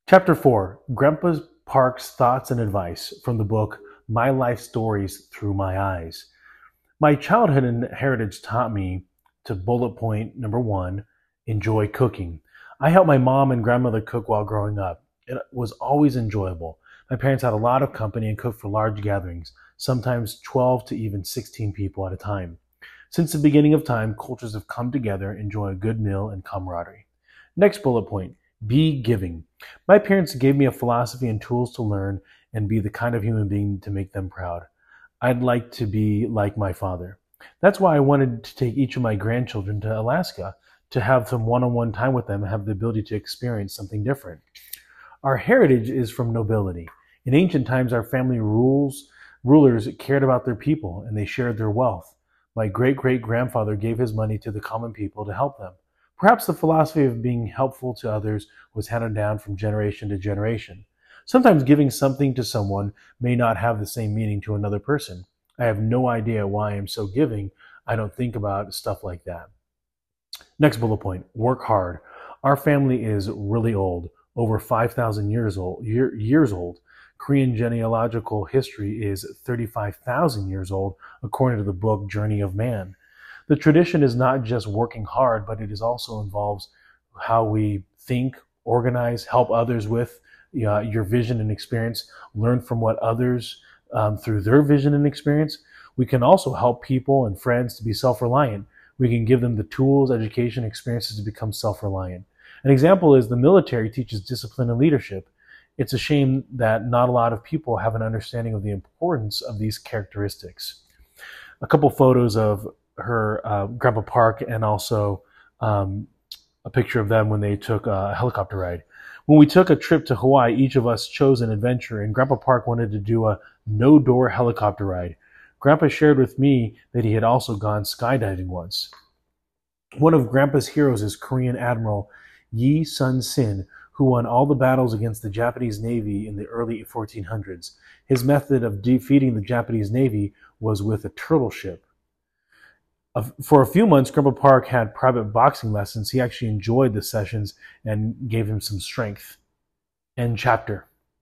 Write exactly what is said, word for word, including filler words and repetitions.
Chapter four, Grandpa Park's Thoughts and Advice from the book My Life Stories Through My Eyes. My childhood and heritage taught me to bullet point number one, enjoy cooking. I helped my mom and grandmother cook while growing up. It was always enjoyable. My parents had a lot of company and cooked for large gatherings, sometimes twelve to even sixteen people at a time. Since the beginning of time, cultures have come together, enjoy a good meal and camaraderie. Next bullet point, be giving. My parents gave me a philosophy and tools to learn and be the kind of human being to make them proud. I'd like to be like my father. That's why I wanted to take each of my grandchildren to Alaska to have some one-on-one time with them and have the ability to experience something different. Our heritage is from nobility. In ancient times, our family rules, rulers cared about their people and they shared their wealth. My great-great-grandfather gave his money to the common people to help them. Perhaps the philosophy of being helpful to others was handed down from generation to generation. Sometimes giving something to someone may not have the same meaning to another person. I have no idea why I am so giving. I don't think about stuff like that. Next bullet point, work hard. Our family is really old, over five thousand years old. Year, years old. Korean genealogical history is thirty-five thousand years old, according to the book Journey of Man. The tradition is not just working hard, but it is also involves how we think, organize, help others with uh, your vision and experience, learn from what others um, through their vision and experience. We can also help people and friends to be self-reliant. We can give them the tools, education, experiences to become self-reliant. An example is the military teaches discipline and leadership. It's a shame that not a lot of people have an understanding of the importance of these characteristics. A couple photos of her uh, Grandpa Park and also um, a picture of them when they took a helicopter ride. When we took a trip to Hawaii, each of us chose an adventure, and Grandpa Park wanted to do a no-door helicopter ride. Grandpa shared with me that he had also gone skydiving once. One of Grandpa's heroes is Korean Admiral Yi Sun-sin, who won all the battles against the Japanese Navy in the early fourteen hundreds. His method of defeating the Japanese Navy was with a turtle ship. For a few months, Grandpa Park had private boxing lessons. He actually enjoyed the sessions and gave him some strength. End chapter.